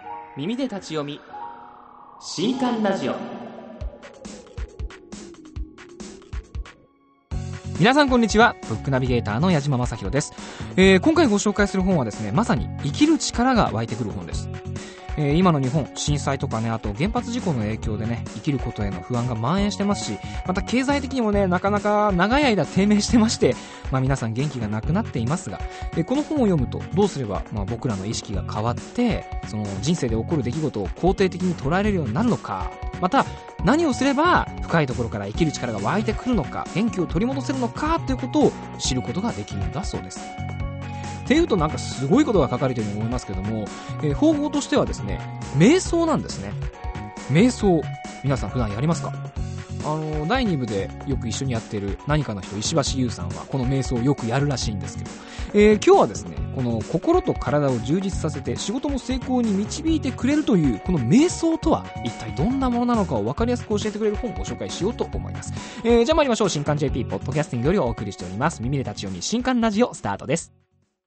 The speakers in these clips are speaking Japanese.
耳で立ち読み新刊ラジオ。皆さんこんにちは。ブックナビゲーターの矢島正弘です。今回ご紹介する本はですね、まさに生きる力が湧いてくる本です。今の日本、震災とかね、あと原発事故の影響でね、生きることへの不安が蔓延してますし、また経済的にもね、なかなか長い間低迷してまして、皆さん元気がなくなっていますが、この本を読むとどうすれば、僕らの意識が変わって、その人生で起こる出来事を肯定的に捉えれるようになるのか、また何をすれば深いところから生きる力が湧いてくるのか、元気を取り戻せるのかということを知ることができるんだそうです。っていうとなんかすごいことが書かれているように思いますけども、方法としてはですね、瞑想なんですね。瞑想、皆さん普段やりますか？第2部でよく一緒にやっている何かの人、石橋優さんはこの瞑想をよくやるらしいんですけど、今日はですね、この心と体を充実させて仕事も成功に導いてくれるというこの瞑想とは一体どんなものなのかを分かりやすく教えてくれる本をご紹介しようと思います。じゃあ参りましょう。新刊 JP ポッドキャスティングよりお送りしております耳で立ち読み新刊ラジオスタートです。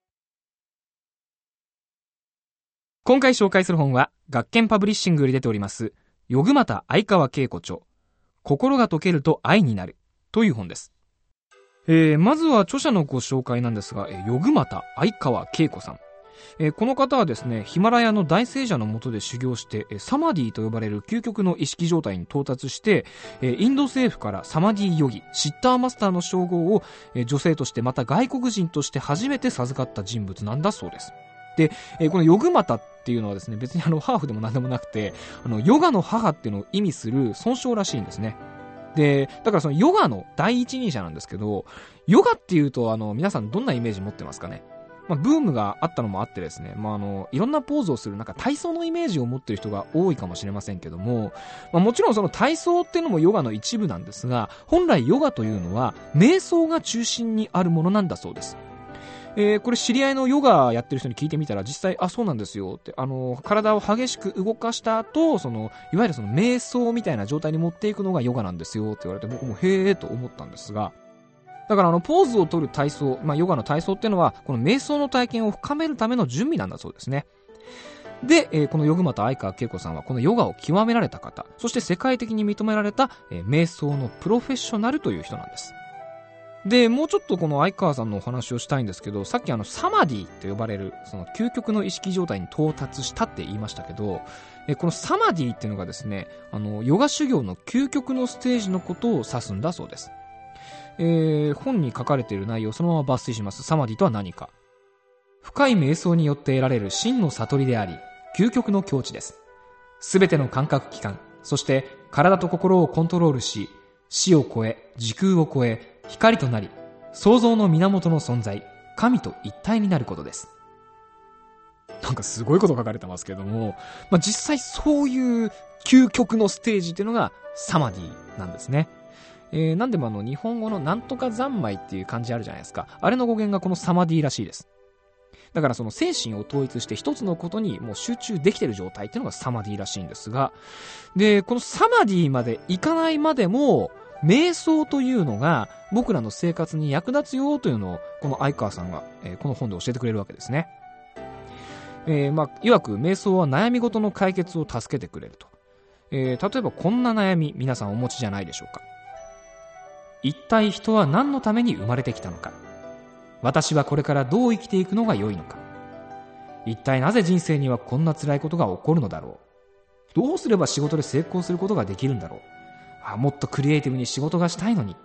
今回紹介する本は学研パブリッシングより出ております余俣愛川恵子著、心が解けると愛になるという本です。まずは著者のご紹介なんですが、余俣愛川恵子さん、この方はですね、ヒマラヤの大聖者の下で修行してサマディと呼ばれる究極の意識状態に到達して、インド政府からサマディヨギ、シッターマスターの称号を女性としてまた外国人として初めて授かった人物なんだそうです。で、この余俣っていうのはですね、別にハーフでも何でもなくて、ヨガの母っていうのを意味する尊称らしいんですね。で、だからそのヨガの第一人者なんですけど、ヨガっていうと皆さんどんなイメージ持ってますかね？ブームがあったのもあってですね、いろんなポーズをするなんか体操のイメージを持っている人が多いかもしれませんけども、もちろんその体操っていうのもヨガの一部なんですが、本来ヨガというのは瞑想が中心にあるものなんだそうです。これ知り合いのヨガやってる人に聞いてみたら、実際そうなんですよって、体を激しく動かした後、いわゆるその瞑想みたいな状態に持っていくのがヨガなんですよって言われて、僕もへーと思ったんですが、だからポーズを取る体操、ヨガの体操っていうのはこの瞑想の体験を深めるための準備なんだそうですね。で、この余俣愛川恵子さんはこのヨガを極められた方、そして世界的に認められた、瞑想のプロフェッショナルという人なんです。で、もうちょっとこの相川さんのお話をしたいんですけど、さっきサマディと呼ばれるその究極の意識状態に到達したって言いましたけど、このサマディっていうのがですね、ヨガ修行の究極のステージのことを指すんだそうです。本に書かれている内容をそのまま抜粋します。サマディとは何か。深い瞑想によって得られる真の悟りであり、究極の境地です。すべての感覚器官、そして体と心をコントロールし、死を超え、時空を超え、光となり、創造の源の存在、神と一体になることです。なんかすごいこと書かれてますけども、実際そういう究極のステージっていうのがサマディなんですね。なんでも日本語のなんとか三昧っていう漢字あるじゃないですか。あれの語源がこのサマディらしいです。だからその精神を統一して一つのことにもう集中できている状態っていうのがサマディらしいんですが、で、このサマディまでいかないまでも、瞑想というのが僕らの生活に役立つよというのをこの相川さんが、この本で教えてくれるわけですね。いわく瞑想は悩み事の解決を助けてくれると。例えばこんな悩み皆さんお持ちじゃないでしょうか。一体人は何のために生まれてきたのか。私はこれからどう生きていくのが良いのか。一体なぜ人生にはこんな辛いことが起こるのだろう。どうすれば仕事で成功することができるんだろう。もっとクリエイティブに仕事がしたいのに。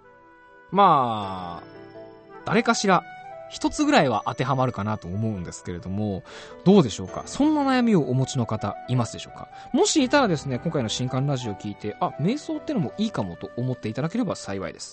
誰かしら一つぐらいは当てはまるかなと思うんですけれども、どうでしょうか。そんな悩みをお持ちの方いますでしょうか。もしいたらですね、今回の新刊ラジオを聞いて、瞑想ってのもいいかもと思っていただければ幸いです。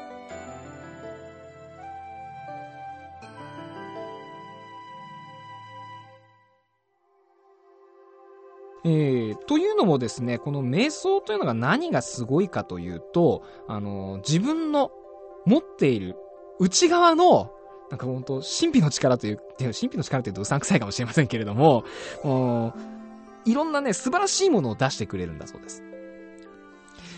というのもですね、この瞑想というのが何がすごいかというと、自分の持っている内側の、なんか本当神秘の力という、神秘の力というとうさんくさいかもしれませんけれども、いろんなね、素晴らしいものを出してくれるんだそうです。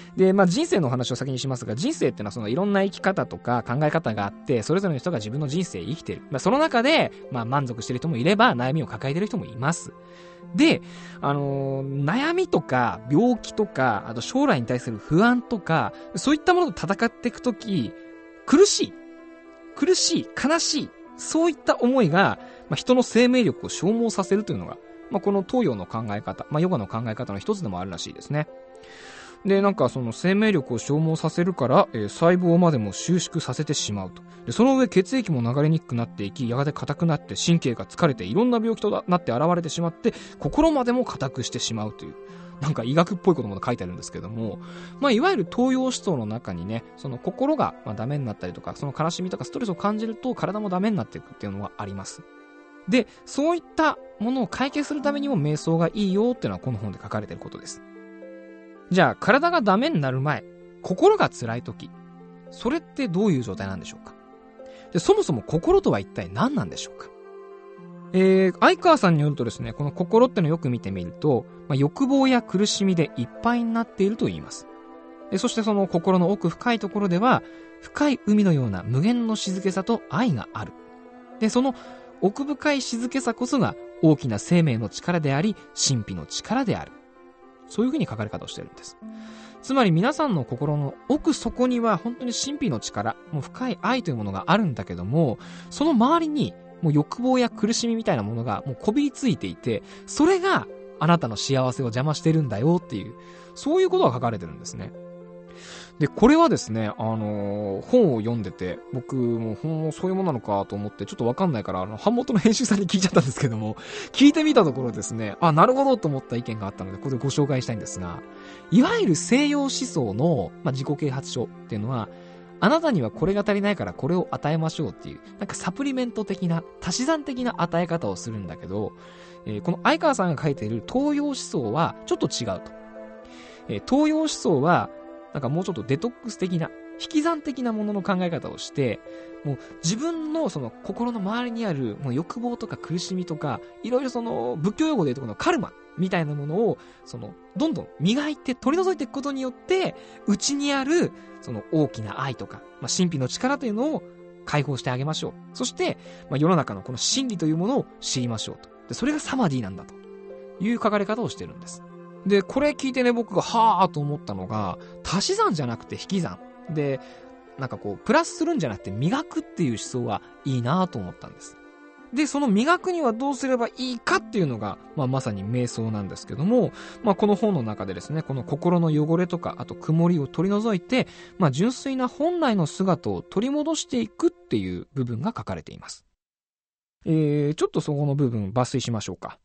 で、人生の話を先にしますが、人生ってのはそのいろんな生き方とか考え方があって、それぞれの人が自分の人生生きてる。その中で、満足してる人もいれば、悩みを抱えてる人もいます。で、悩みとか、病気とか、あと将来に対する不安とか、そういったものと戦っていくとき、苦しい、悲しい、そういった思いが、人の生命力を消耗させるというのが、この東洋の考え方、ヨガの考え方の一つでもあるらしいですね。で、その生命力を消耗させるから、細胞までも収縮させてしまうと。で、その上血液も流れにくくなっていき、やがて硬くなって神経が疲れていろんな病気となって現れてしまって、心までも硬くしてしまうという、医学っぽいことも書いてあるんですけども、いわゆる東洋思想の中にね、その心がダメになったりとか、その悲しみとかストレスを感じると体もダメになっていくっていうのはあります。で、そういったものを解決するためにも瞑想がいいよっていうのはこの本で書かれていることです。じゃあ、体がダメになる前、心が辛い時、それってどういう状態なんでしょうか。で、そもそも心とは一体何なんでしょうか。相川さんによるとですね、この心ってのをよく見てみると、欲望や苦しみでいっぱいになっていると言います。そしてその心の奥深いところでは、深い海のような無限の静けさと愛がある。で、その奥深い静けさこそが大きな生命の力であり、神秘の力である。そういうふうに書かれ方をしているんです。つまり皆さんの心の奥底には本当に神秘の力、もう深い愛というものがあるんだけども、その周りにもう欲望や苦しみみたいなものがもうこびりついていて、それがあなたの幸せを邪魔してるんだよっていう、そういうことが書かれてるんですね。で、これはですね、本を読んでて、僕もそういうものなのかと思って、ちょっとわかんないから、版元の編集さんに聞いちゃったんですけども、聞いてみたところですね、なるほどと思った意見があったので、これご紹介したいんですが、いわゆる西洋思想の、自己啓発書っていうのは、あなたにはこれが足りないからこれを与えましょうっていう、サプリメント的な、足し算的な与え方をするんだけど、この相川さんが書いている東洋思想はちょっと違うと。東洋思想は、もうちょっとデトックス的な、引き算的なものの考え方をして、もう自分のその心の周りにあるもう欲望とか苦しみとか、いろいろその仏教用語で言うとこのカルマみたいなものを、どんどん磨いて取り除いていくことによって、内にあるその大きな愛とか、神秘の力というのを解放してあげましょう。そして、世の中のこの真理というものを知りましょうと。で、それがサマディなんだという書かれ方をしてるんです。で、これ聞いてね、僕がはぁと思ったのが、足し算じゃなくて引き算。で、プラスするんじゃなくて磨くっていう思想はいいなと思ったんです。で、その磨くにはどうすればいいかっていうのが、まさに瞑想なんですけども、この本の中でですね、この心の汚れとか、あと曇りを取り除いて、純粋な本来の姿を取り戻していくっていう部分が書かれています。ちょっとそこの部分抜粋しましょうか。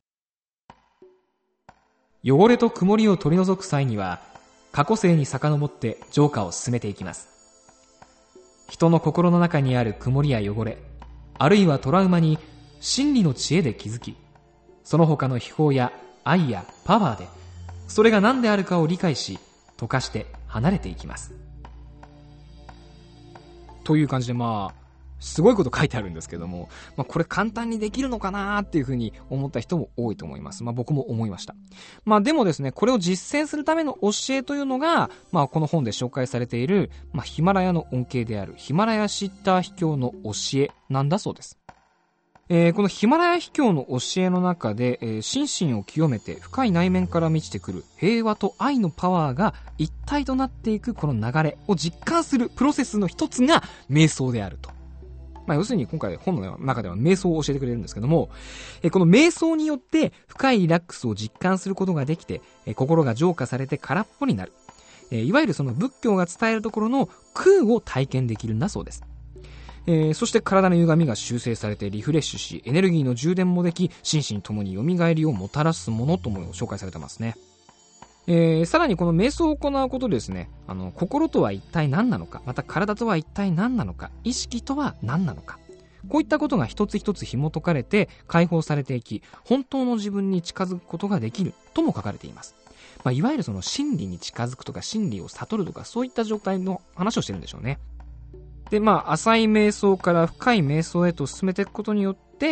汚れと曇りを取り除く際には、過去世に遡って浄化を進めていきます。人の心の中にある曇りや汚れ、あるいはトラウマに真理の知恵で気づき、その他の秘宝や愛やパワーで、それが何であるかを理解し、溶かして離れていきます。という感じで、すごいこと書いてあるんですけども、これ簡単にできるのかなーっていうふうに思った人も多いと思います。僕も思いました。でもですね、これを実践するための教えというのが、この本で紹介されている、ヒマラヤの恩恵であるヒマラヤシッター秘境の教えなんだそうです。このヒマラヤ秘境の教えの中で、心身を清めて深い内面から満ちてくる平和と愛のパワーが一体となっていくこの流れを実感するプロセスの一つが瞑想であると。要するに今回本の中では瞑想を教えてくれるんですけども、この瞑想によって深いリラックスを実感することができて、心が浄化されて空っぽになる。いわゆるその仏教が伝えるところの空を体験できるんだそうです。そして体の歪みが修正されてリフレッシュし、エネルギーの充電もでき、心身ともに蘇りをもたらすものとも紹介されてますね。さらにこの瞑想を行うことでですね、心とは一体何なのか、また体とは一体何なのか、意識とは何なのか、こういったことが一つ一つ紐解かれて解放されていき、本当の自分に近づくことができるとも書かれています。いわゆるその真理に近づくとか真理を悟るとか、そういった状態の話をしてるんでしょうね。で、浅い瞑想から深い瞑想へと進めていくことによって、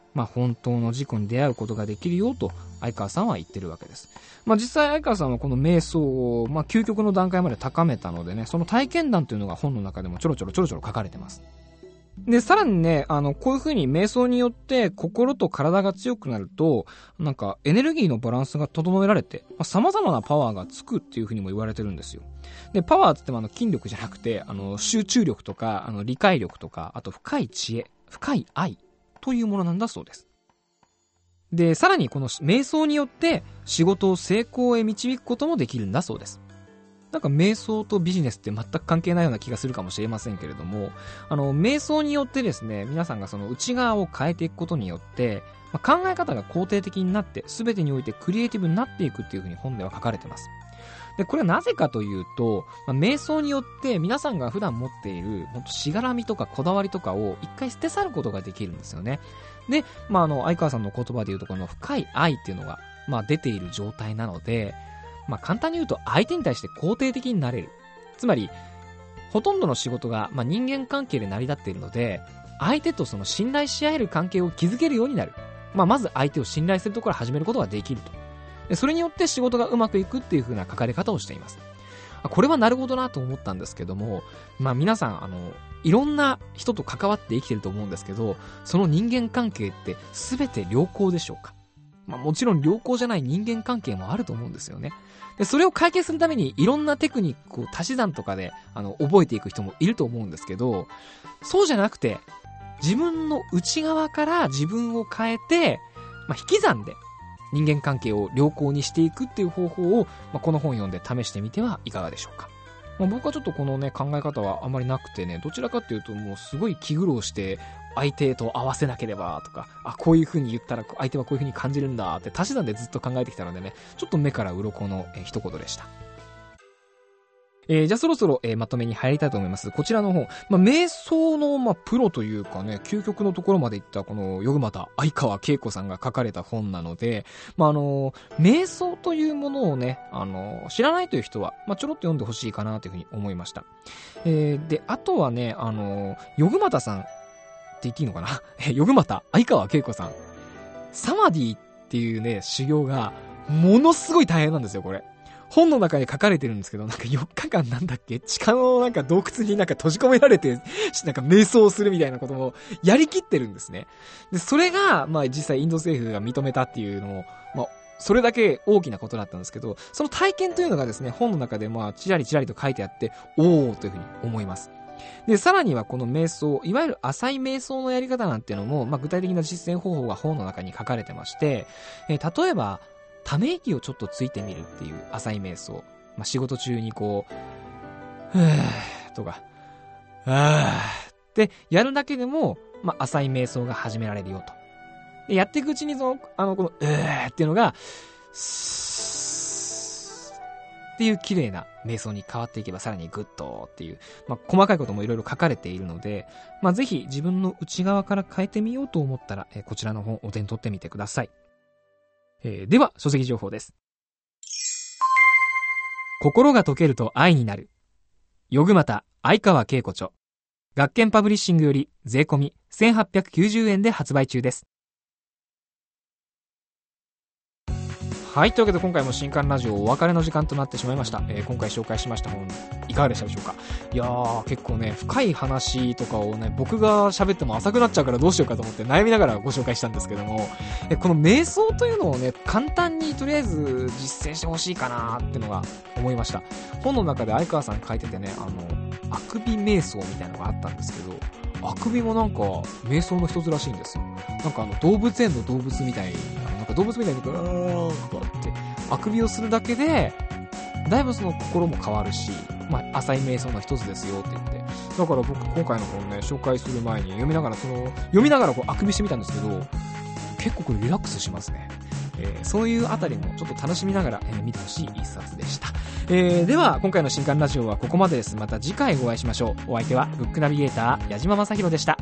本当の自己に出会うことができるよと相川さんは言ってるわけです。実際相川さんはこの瞑想を、究極の段階まで高めたのでね、その体験談というのが本の中でもちょろちょろ書かれてます。で、さらにね、こういう風に瞑想によって心と体が強くなると、エネルギーのバランスが整えられて、様々なパワーがつくっていう風にも言われてるんですよ。で、パワーって言っても筋力じゃなくて、集中力とか、理解力とか、あと深い知恵、深い愛というものなんだそうです。で、さらにこの瞑想によって仕事を成功へ導くこともできるんだそうです。瞑想とビジネスって全く関係ないような気がするかもしれませんけれども、瞑想によってですね、皆さんがその内側を変えていくことによって、考え方が肯定的になって、全てにおいてクリエイティブになっていくっていうふうに本では書かれてます。で、これはなぜかというと、瞑想によって皆さんが普段持っている、しがらみとかこだわりとかを一回捨て去ることができるんですよね。で、相川さんの言葉で言うとこの深い愛っていうのが、出ている状態なので、簡単に言うと相手に対して肯定的になれる。つまり、ほとんどの仕事が、人間関係で成り立っているので、相手とその信頼し合える関係を築けるようになる。まず相手を信頼するところから始めることができると。で、それによって仕事がうまくいくっていう風な書かれ方をしています。これはなるほどなと思ったんですけども、皆さん、いろんな人と関わって生きてると思うんですけど、その人間関係って全て良好でしょうか？もちろん良好じゃない人間関係もあると思うんですよね。で、それを解決するためにいろんなテクニックを足し算とかで覚えていく人もいると思うんですけど、そうじゃなくて自分の内側から自分を変えて、引き算で人間関係を良好にしていくっていう方法を、この本を読んで試してみてはいかがでしょうか。僕はちょっとこのね考え方はあまりなくてね、どちらかっていうともうすごい気苦労して相手と合わせなければとか、こういう風に言ったら相手はこういう風に感じるんだって足し算でずっと考えてきたのでね、ちょっと目から鱗の一言でした。じゃあそろそろ、まとめに入りたいと思います。こちらの本、瞑想の、プロというかね、究極のところまでいったこのヨグマタ相川恵子さんが書かれた本なので、瞑想というものをね、知らないという人は、ちょろっと読んでほしいかなというふうに思いました。で、あとはね、ヨグマタさんって言っていいのかなヨグマタ相川恵子さん。サマディっていうね、修行が、ものすごい大変なんですよ、これ。本の中に書かれてるんですけど、4日間地下の洞窟に閉じ込められて、瞑想するみたいなこともやりきってるんですね。で、それが、実際インド政府が認めたっていうのも、それだけ大きなことだったんですけど、その体験というのがですね、本の中でチラリチラリと書いてあって、おーというふうに思います。で、さらにはこの瞑想、いわゆる浅い瞑想のやり方なんていうのも、具体的な実践方法が本の中に書かれてまして、例えば、ため息をちょっとついてみるっていう浅い瞑想。仕事中にふーとか、ってやるだけでも、浅い瞑想が始められるよと。で、やっていくうちにこのっていうのが、っていう綺麗な瞑想に変わっていけばさらにグッとっていう、細かいこともいろいろ書かれているので、ぜひ自分の内側から変えてみようと思ったら、こちらの本お手に取ってみてください。では、書籍情報です。心が解けると愛になる。ヨグマタ相川恵子著。学研パブリッシングより税込み1890円で発売中です。はい、というわけで今回も新刊ラジオお別れの時間となってしまいました。今回紹介しました本いかがでしたでしょうか。いやー、結構ね深い話とかをね僕が喋っても浅くなっちゃうからどうしようかと思って悩みながらご紹介したんですけども、この瞑想というのをね簡単にとりあえず実践してほしいかなーってのが思いました。本の中で相川さん書いててね、あくび瞑想みたいなのがあったんですけど、あくびも瞑想の一つらしいんですよ。動物園の動物みたいに動物みたいにガーッとってあくびをするだけでだいぶその心も変わるし、浅い瞑想の一つですよって言って、だから僕今回の本ね紹介する前に読みながらあくびしてみたんですけど、結構これリラックスしますね。そういうあたりもちょっと楽しみながら、見てほしい一冊でした。では今回の新刊ラジオはここまでです。また次回お会いしましょう。お相手はブックナビゲーター矢島正宏でした。